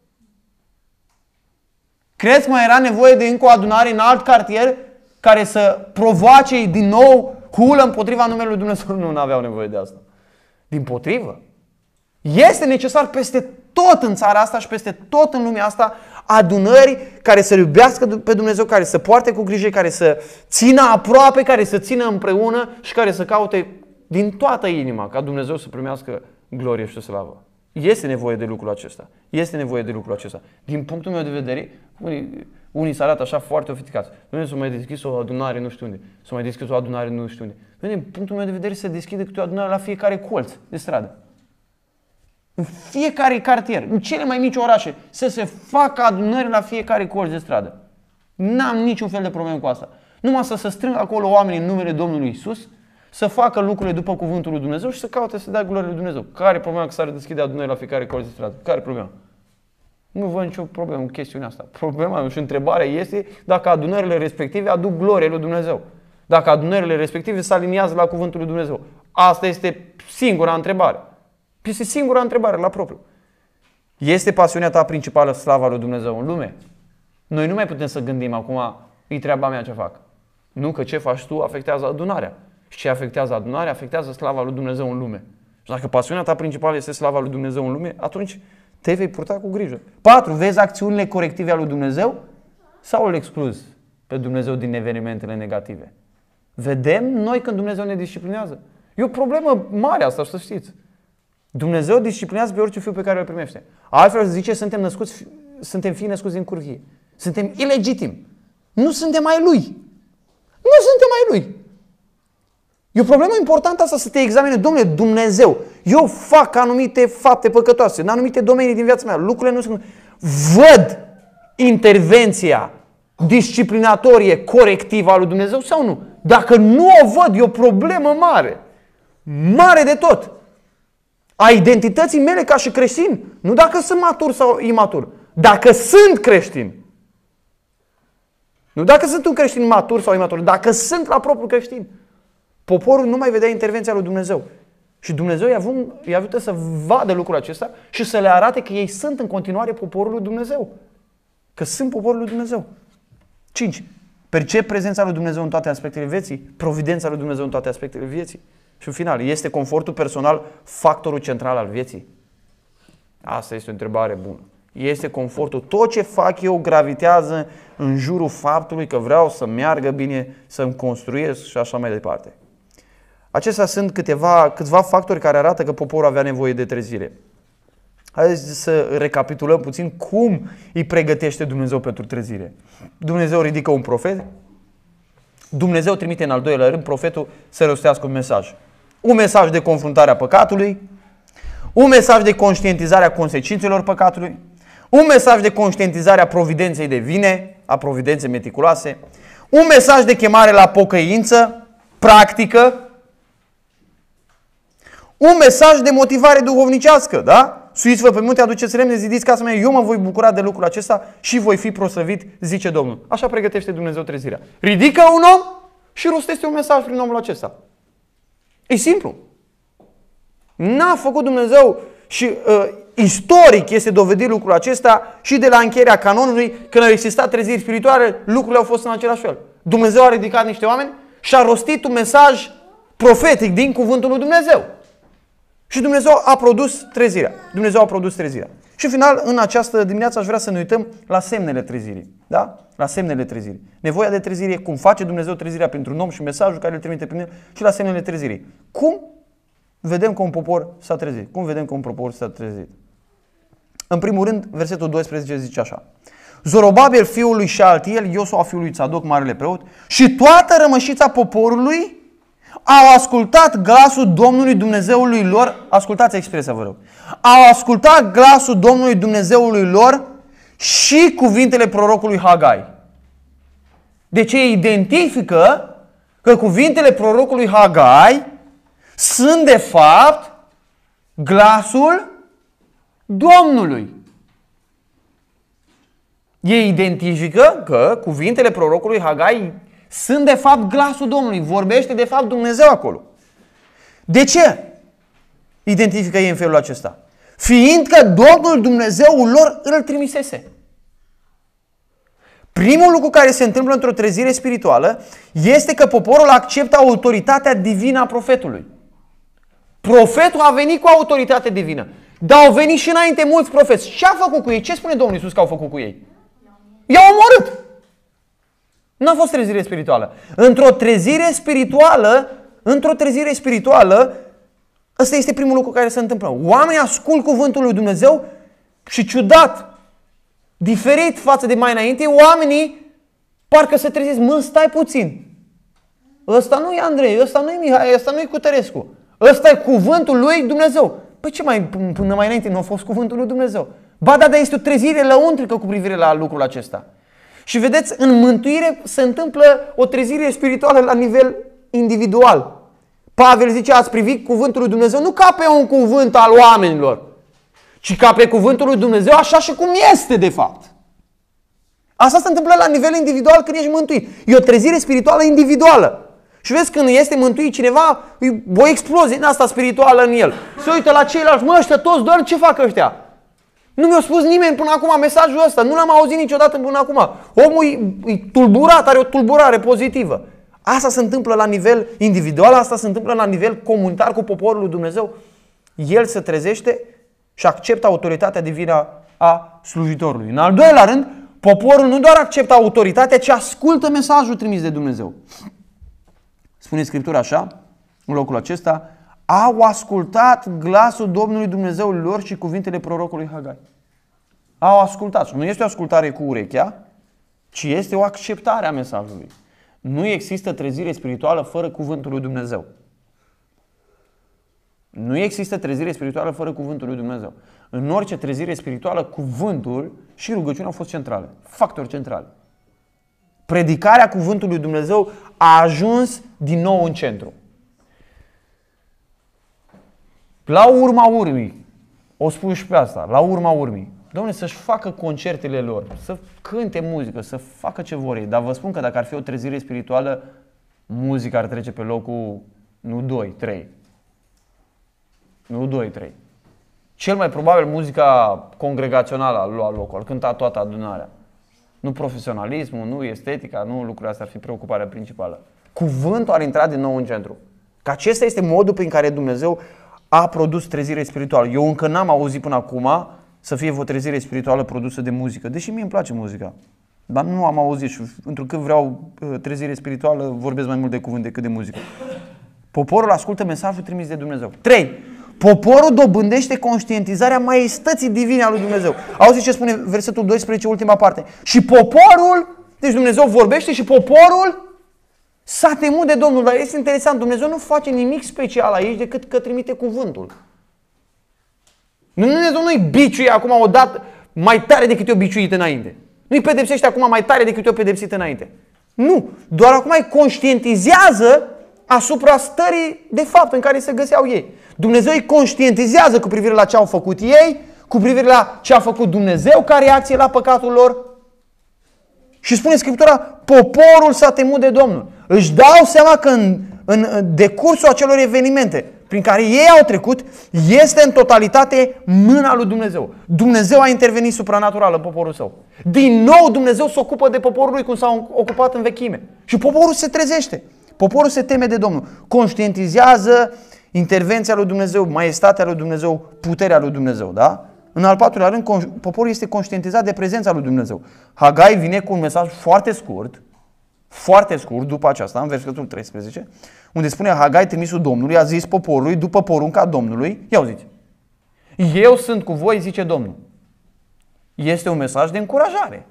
Speaker 2: Credeți că mai era nevoie de încă o adunare în alt cartier care să provoace din nou hulă împotriva numelui lui Dumnezeu? Nu, nu aveau nevoie de asta. Dimpotrivă. Este necesar peste tot în țara asta și peste tot în lumea asta adunări care să iubească pe Dumnezeu, care să poarte cu grijă, care să țină aproape, care să țină împreună și care să caute din toată inima ca Dumnezeu să primească glorie și slavă. Este nevoie de lucrul acesta. Este nevoie de lucrul acesta. Din punctul meu de vedere, unii, Unii se arată așa foarte ofițicați. Dom'le, s-a mai deschis o adunare nu știu unde. S-a mai deschis o adunare nu știu unde. Dom'le, din punctul meu de vedere se deschide câte o adunare la fiecare colț de stradă. În fiecare cartier, în cele mai mici orașe, să se facă adunări la fiecare colț de stradă. N-am niciun fel de problemă cu asta. Numai să se strângă acolo oamenii în numele Domnului Iisus, să facă lucrurile după cuvântul lui Dumnezeu și să caute să dea glorie lui Dumnezeu. Care e problema că s-ar deschide adunări la fiecare colț de stradă? Care e problema? Nu văd nicio problemă în chestiunea asta. Problema și întrebarea este dacă adunările respective aduc glorie lui Dumnezeu. Dacă adunările respective se aliniază la cuvântul lui Dumnezeu. Asta este singura întrebare. Este singura întrebare la propriu. Este pasiunea ta principală slava lui Dumnezeu în lume? Noi nu mai putem să gândim acum, e treaba mea ce fac. Nu, că ce faci tu afectează adunarea. Și ce afectează adunarea, afectează slava lui Dumnezeu în lume. Și dacă pasiunea ta principală este slava lui Dumnezeu în lume, atunci te vei purta cu grijă. patru. Vezi acțiunile corective ale lui Dumnezeu sau îl excluzi pe Dumnezeu din evenimentele negative? Vedem noi când Dumnezeu ne disciplinează. E o problemă mare asta, să știți. Dumnezeu disciplinează pe orice fiu pe care îl primește. Altfel zice, suntem născuți, suntem fii născuți din curvie. Suntem ilegitimi. Nu suntem mai lui. Nu suntem mai lui. E o problemă importantă asta să te examine. Dom'le, Dumnezeu, eu fac anumite fapte păcătoase în anumite domenii din viața mea. Lucrurile nu sunt... Văd intervenția disciplinatorie, corectivă a lui Dumnezeu sau nu? Dacă nu o văd, e o problemă mare. Mare de tot. A identității mele ca și creștin. Nu dacă sunt matur sau imatur. Dacă sunt creștin. Nu dacă sunt un creștin matur sau imatur. Dacă sunt la propriu creștin. Poporul nu mai vedea intervenția lui Dumnezeu. Și Dumnezeu i-a ajută să vadă lucrul acesta și să le arate că ei sunt în continuare poporul lui Dumnezeu. Că sunt poporul lui Dumnezeu. cinci. Percep prezența lui Dumnezeu în toate aspectele vieții. Providența lui Dumnezeu în toate aspectele vieții. Și în final, este confortul personal factorul central al vieții? Asta este o întrebare bună. Este confortul. Tot ce fac eu gravitează în jurul faptului că vreau să meargă bine, să-mi construiesc și așa mai departe. Acestea sunt câteva, câțiva factori care arată că poporul avea nevoie de trezire. Haideți să recapitulăm puțin cum îi pregătește Dumnezeu pentru trezire. Dumnezeu ridică un profet. Dumnezeu trimite în al doilea rând profetul să rostească un mesaj. Un mesaj de confruntare a păcatului, un mesaj de conștientizare a consecințelor păcatului, un mesaj de conștientizare a providenței de vine, a providenței meticuloase, un mesaj de chemare la pocăință practică, un mesaj de motivare duhovnicească, da? Suiți-vă pe munte, aduceți lemne, zidiți casa mea, eu mă voi bucura de lucrul acesta și voi fi proslăvit, zice Domnul. Așa pregătește Dumnezeu trezirea. Ridică un om și rostește un mesaj prin omul acesta. E simplu. N-a făcut Dumnezeu și uh, istoric este dovedit lucrul acesta și de la încheierea canonului, când au existat treziri spirituale, lucrurile au fost în același fel. Dumnezeu a ridicat niște oameni și a rostit un mesaj profetic din cuvântul lui Dumnezeu. Și Dumnezeu a produs trezirea. Dumnezeu a produs trezirea. Și în final, în această dimineață aș vrea să ne uităm la semnele trezirii. Da? La semnele trezirii. Nevoia de trezire, cum face Dumnezeu trezirea pentru un om și mesajul care îl trimite prin el și la semnele trezirii. Cum vedem că un popor s-a trezit? Cum vedem că un popor s-a trezit? În primul rând, versetul doisprezece zice așa. Zorobabel fiul lui Shealtiel, Iosua fiul lui Tzadok, marele preot, și toată rămășița poporului au ascultat glasul Domnului Dumnezeului lor. Ascultați expresia, vă rog. Au ascultat glasul Domnului Dumnezeului lor și cuvintele prorocului Hagai. Deci ei identifică că cuvintele prorocului Hagai sunt de fapt glasul Domnului. Ei identifică că cuvintele prorocului Hagai sunt de fapt glasul Domnului. Vorbește de fapt Dumnezeu acolo. De ce identifică ei în felul acesta? Fiindcă Domnul Dumnezeul lor îl trimisese. Primul lucru care se întâmplă într-o trezire spirituală este că poporul acceptă autoritatea divină a profetului. Profetul a venit cu autoritate divină. Dar au venit și înainte mulți profeți. Ce a făcut cu ei? Ce spune Domnul Iisus că au făcut cu ei? I-au omorât. Nu a fost trezire spirituală. Într-o trezire spirituală, într-o trezire spirituală, ăsta este primul lucru care se întâmplă. Oamenii ascult cuvântul lui Dumnezeu și ciudat, Diferit față de mai înainte, oamenii parcă se trezesc. Mă, stai puțin. Ăsta nu e Andrei, ăsta nu e Mihai, ăsta nu e Cutărescu. Ăsta e cuvântul lui Dumnezeu. Păi ce mai, până mai înainte nu a fost cuvântul lui Dumnezeu? Ba da, dar este o trezire lăuntrică cu privire la lucrul acesta. Și vedeți, în mântuire se întâmplă o trezire spirituală la nivel individual. Pavel zice, ați privit cuvântul lui Dumnezeu nu ca pe un cuvânt al oamenilor, ci ca pe cuvântul lui Dumnezeu așa și cum este de fapt. Asta se întâmplă la nivel individual când ești mântuit. E o trezire spirituală individuală. Și vezi, când este mântuit cineva, e o explozie din asta spirituală în el. Se uită la ceilalți, mă, ăștia toți doar ce fac ăștia? Nu mi-a spus nimeni până acum mesajul ăsta, nu l-am auzit niciodată până acum. Omul e, e tulburat, are o tulburare pozitivă. Asta se întâmplă la nivel individual, asta se întâmplă la nivel comunitar cu poporul lui Dumnezeu. El se trezește și acceptă autoritatea divină a slujitorului. În al doilea rând, poporul nu doar acceptă autoritatea, ci ascultă mesajul trimis de Dumnezeu. Spune Scriptura așa, în locul acesta, au ascultat glasul Domnului Dumnezeului lor și cuvintele prorocului Hagai. Au ascultat. Nu este o ascultare cu urechea, ci este o acceptare a mesajului. Nu există trezire spirituală fără cuvântul lui Dumnezeu. Nu există trezire spirituală fără cuvântul lui Dumnezeu. În orice trezire spirituală, cuvântul și rugăciunea au fost centrale, factori centrali. Predicarea cuvântului lui Dumnezeu a ajuns din nou în centru. La urma urmii, o spun și pe asta, la urma urmii, Doamne, să-și facă concertele lor, să cânte muzică, să facă ce vor ei. Dar vă spun că dacă ar fi o trezire spirituală, muzica ar trece pe locul nu doi, trei. Nu doi, trei. Cel mai probabil muzica congregațională ar lua locul, ar cânta toată adunarea. Nu profesionalismul, nu estetica, nu lucrurile astea ar fi preocuparea principală. Cuvântul ar intra din nou în centru. Că acesta este modul prin care Dumnezeu a produs trezire spirituală. Eu încă n-am auzit până acum să fie o trezire spirituală produsă de muzică. Deși mie îmi place muzica. Dar nu am auzit și întrucât vreau trezire spirituală, vorbesc mai mult de cuvânt decât de muzică. Poporul ascultă mesajul trimis de Dumnezeu. trei. Poporul dobândește conștientizarea maiestății divine a lui Dumnezeu. Auziți ce spune versetul doisprezece, ultima parte. Și poporul, deci Dumnezeu vorbește și poporul s-a temut de Domnul. Dar este interesant, Dumnezeu nu face nimic special aici decât că trimite cuvântul. Dumnezeu nu-i biciuie acum odată mai tare decât i-o biciuit înainte. Nu-i pedepsește acum mai tare decât i-o pedepsit înainte. Nu, doar acum îi conștientizează asupra stării de fapt în care se găseau ei. Dumnezeu îi conștientizează cu privire la ce au făcut ei, cu privire la ce a făcut Dumnezeu ca reacție la păcatul lor. Și spune Scriptura, poporul s-a temut de Domnul. Își dau seama că în, în decursul acelor evenimente prin care ei au trecut, este în totalitate mâna lui Dumnezeu. Dumnezeu a intervenit supranatural în poporul său. Din nou Dumnezeu se ocupă de poporul lui cum s-a ocupat în vechime. Și poporul se trezește. Poporul se teme de Domnul. Conștientizează intervenția lui Dumnezeu, maestatea lui Dumnezeu, puterea lui Dumnezeu. Da? În al patrulea rând, poporul este conștientizat de prezența lui Dumnezeu. Hagai vine cu un mesaj foarte scurt, foarte scurt, după aceasta, în versetul treisprezece, unde spune Hagai, trimisul Domnului, a zis poporului, după porunca Domnului, ia auziți, eu sunt cu voi, zice Domnul. Este un mesaj de încurajare.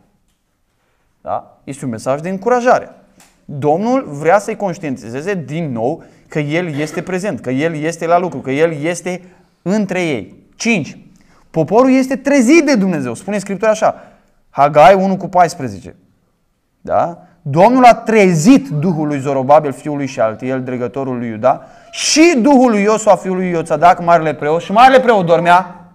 Speaker 2: Da? Este un mesaj de încurajare. Domnul vrea să-i conștientizeze din nou că El este prezent, că El este la lucru, că El este între ei. cinci. Poporul este trezit de Dumnezeu. Spune Scriptura așa, Hagai unu cu paisprezece. Da? Domnul a trezit Duhul lui Zorobabel, fiul lui Șaltiel, dregătorul lui Iuda, și Duhul lui Iosua, fiul lui Ioțadac, marele preot. Și marele preot dormea.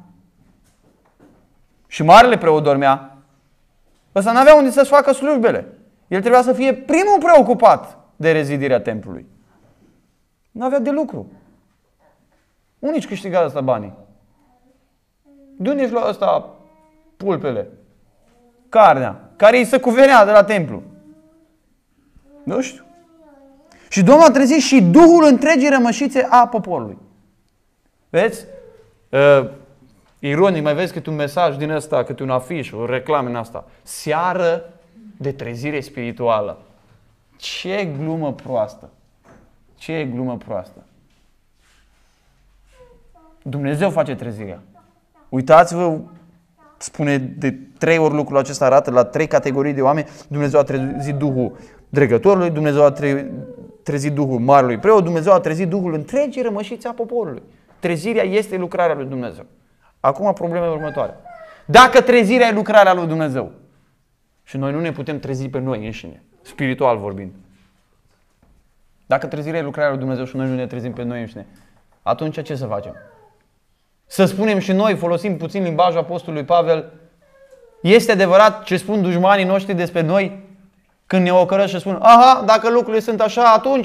Speaker 2: Și marele preot dormea. Ăsta n-avea unde să-și facă slujbele. El trebuia să fie primul preocupat de rezidirea templului. N-avea de lucru. Unde își câștiga ăsta banii? De unde își lua ăsta pulpele? Carnea, care îi se cuvenea de la templu? Nu știu. Și Domnul a trezit și Duhul întregii rămășițe a poporului. Vezi? Uh, ironic, mai vezi câte un mesaj din ăsta, câte un afiș, o reclamă în asta. Seară de trezire spirituală. Ce glumă proastă! Ce glumă proastă! Dumnezeu face trezirea. Uitați-vă spune de trei ori lucrul acesta, arată la trei categorii de oameni. Dumnezeu a trezit Duhul dregătorului, Dumnezeu a tre- trezit Duhul marelui preot, Dumnezeu a trezit Duhul întregii rămășițe a poporului. Trezirea este lucrarea lui Dumnezeu. Acum problema următoare. Dacă trezirea e lucrarea lui Dumnezeu și noi nu ne putem trezi pe noi înșine, spiritual vorbind, dacă trezirea e lucrarea lui Dumnezeu și noi nu ne trezim pe noi înșine, atunci ce să facem? Să spunem și noi, folosim puțin limbajul apostolului Pavel, este adevărat ce spun dușmanii noștri despre noi când ne ocărăsc și spun, aha, dacă lucrurile sunt așa, atunci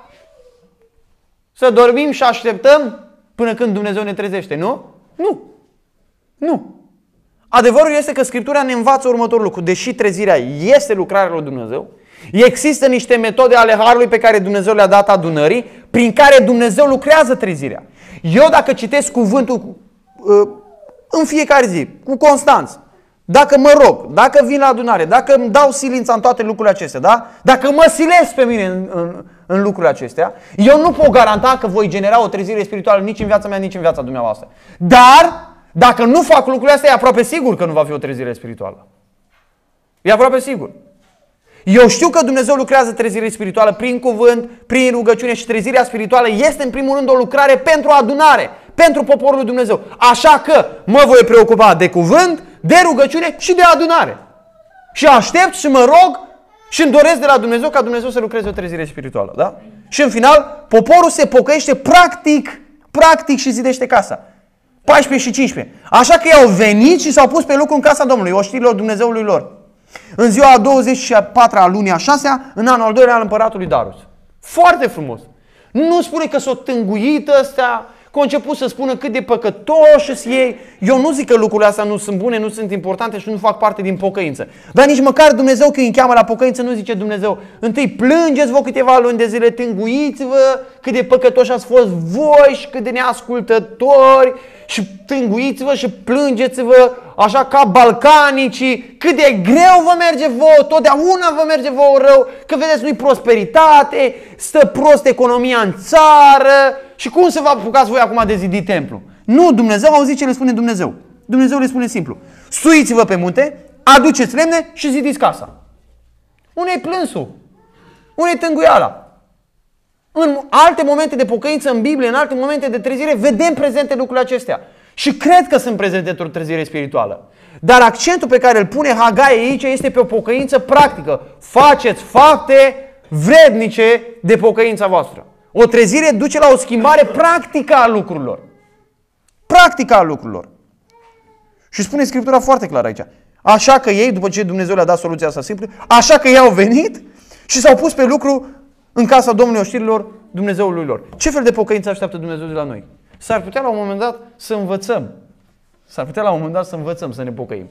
Speaker 2: să dormim și așteptăm până când Dumnezeu ne trezește, nu? Nu. Nu. Adevărul este că Scriptura ne învață următorul lucru. Deși trezirea este lucrarea lui Dumnezeu, există niște metode ale Harului pe care Dumnezeu le-a dat adunării, prin care Dumnezeu lucrează trezirea. Eu dacă citesc cuvântul în fiecare zi, cu constanță, dacă mă rog, dacă vin la adunare, dacă îmi dau silința în toate lucrurile acestea, da? Dacă mă silesc pe mine în, în, în lucrurile acestea, eu nu pot garanta că voi genera o trezire spirituală nici în viața mea, nici în viața dumneavoastră. Dar, dacă nu fac lucrurile astea, e aproape sigur că nu va fi o trezire spirituală. E aproape sigur. Eu știu că Dumnezeu lucrează trezire spirituală prin cuvânt, prin rugăciune și trezirea spirituală este în primul rând o lucrare pentru adunare, pentru poporul lui Dumnezeu. Așa că mă voi preocupa de cuvânt, de rugăciune și de adunare. Și aștept și mă rog și îmi doresc de la Dumnezeu ca Dumnezeu să lucreze o trezire spirituală. Da? Și în final, poporul se pocăiește practic, practic și zidește casa. paisprezece și cincisprezece. Așa că ei au venit și s-au pus pe lucru în casa Domnului, oștirilor Dumnezeului lor. În ziua a douăzeci și patra a lunii a șasea, în anul al doilea al împăratului Darus. Foarte frumos. Nu spune că s-o tânguit ăstea, că au început să spună cât de păcătoși sunt ei. Eu nu zic că lucrurile astea nu sunt bune, nu sunt importante și nu fac parte din pocăință. Dar nici măcar Dumnezeu când îi încheamă la pocăință nu zice Dumnezeu, întâi plângeți-vă câteva luni de zile, tânguiți-vă cât de păcătoși ați fost voi și cât de neascultători și tânguiți-vă și plângeți-vă așa ca balcanicii, cât de greu vă merge vouă, totdeauna vă merge vouă rău, că vedeți nu-i prosperitate, stă prost economia în țară și cum să vă apucați voi acum de zidit templu? Nu, Dumnezeu, auziți ce le spune Dumnezeu. Dumnezeu le spune simplu. Suiți-vă pe munte, aduceți lemne și zidiți casa. Unde-i plânsul? Unde-i tânguiala? În alte momente de pocăință în Biblie, în alte momente de trezire, vedem prezente lucrurile acestea. Și cred că sunt prezente într-o trezire spirituală. Dar accentul pe care îl pune Hagai aici este pe o pocăință practică. Faceți fapte vrednice de pocăința voastră. O trezire duce la o schimbare practică a lucrurilor. Practică a lucrurilor. Și spune Scriptura foarte clar aici. Așa că ei, după ce Dumnezeu le-a dat soluția asta simplă, așa că ei au venit și s-au pus pe lucru în casa Domnului oștirilor Dumnezeului lor. Ce fel de pocăință așteaptă Dumnezeu de la noi? S-ar putea la un moment dat să învățăm. S-ar putea la un moment dat să învățăm să ne pocăim.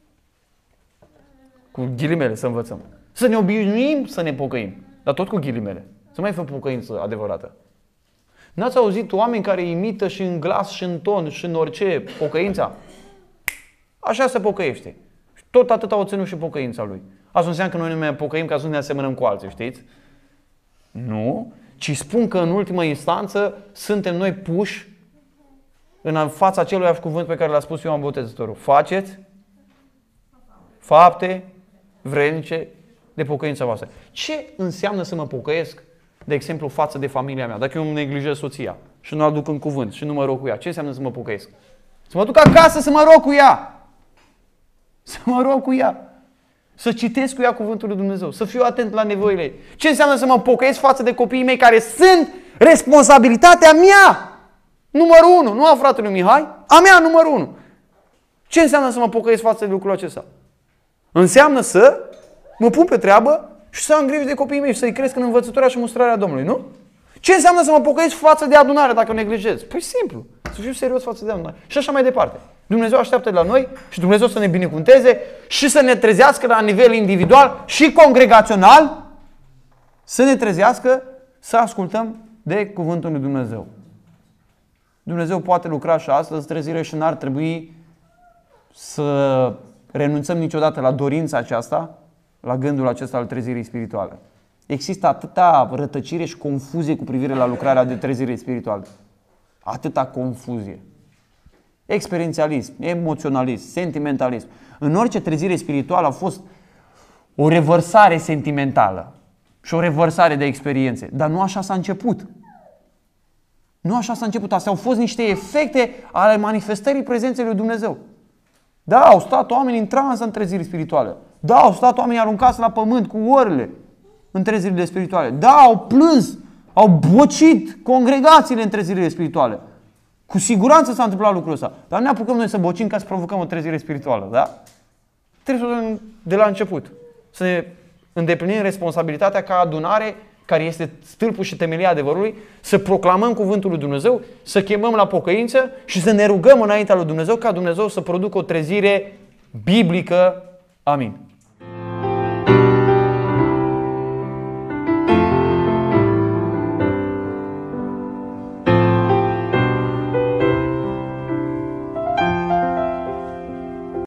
Speaker 2: Cu ghilimele să învățăm. Să ne obișnuim să ne pocăim. Dar tot cu ghilimele. Să mai fă pocăință adevărată. N-ați auzit oameni care imită și în glas, și în ton, și în orice pocăința? Așa se pocăiește. Și tot atât au ținut și pocăința lui. Asta înseamnă că noi nu ne pocăim ca să nu ne asemănăm cu alții, știți? Nu, ci spun că în ultimă instanță suntem noi puși în fața aceluiași cuvânt pe care l-a spus Ioan Botezătorul. Faceți fapte vrednice de pocăința voastră. Ce înseamnă să mă pocăiesc, de exemplu, față de familia mea? Dacă eu îmi neglijez soția și nu o aduc în cuvânt și nu mă rog cu ea, ce înseamnă să mă pocăiesc? Să mă duc acasă să mă rog cu ea. Să mă rog cu ea. Să citesc cu ea cuvântul lui Dumnezeu. Să fiu atent la nevoile ei. Ce înseamnă să mă pocăiesc față de copiii mei care sunt responsabilitatea mea? Numărul unu, nu a fratelui Mihai, a mea numărul unu. Ce înseamnă să mă pocăiesc față de lucrul acesta? Înseamnă să mă pun pe treabă și să am grijă de copiii mei și să-i cresc în învățătura și mustrarea Domnului, nu? Ce înseamnă să mă pocăiesc față de adunare dacă o neglijez? Păi simplu, să fiu serios față de adunare. Și așa mai departe. Dumnezeu așteaptă de la noi și Dumnezeu să ne binecuvânteze și să ne trezească la nivel individual și congregațional, să ne trezească să ascultăm de cuvântul lui Dumnezeu. Dumnezeu poate lucra și astăzi trezire și n-ar trebui să renunțăm niciodată la dorința aceasta, la gândul acesta al trezirii spirituale. Există atâta rătăcire și confuzie cu privire la lucrarea de trezire spirituală. Atâta confuzie. Experiențialism, emoționalism, sentimentalism. În orice trezire spirituală a fost o revărsare sentimentală și o revărsare de experiențe. Dar nu așa s-a început. Nu așa s-a început. Astea au fost niște efecte ale manifestării prezenței lui Dumnezeu. Da, au stat oameni în trans în trezirii spirituale. Da, au stat oameni aruncați la pământ cu orele în trezirile spirituale. Da, au plâns, au bocit congregațiile în trezirile spirituale. Cu siguranță s-a întâmplat lucrul ăsta. Dar ne apucăm noi să bocim ca să provocăm o trezire spirituală, da? Trebuie să de la început. Să ne îndeplinim responsabilitatea ca adunare, care este stâlpul și temelia adevărului, să proclamăm cuvântul lui Dumnezeu, să chemăm la pocăință și să ne rugăm înaintea lui Dumnezeu ca Dumnezeu să producă o trezire biblică. Amin.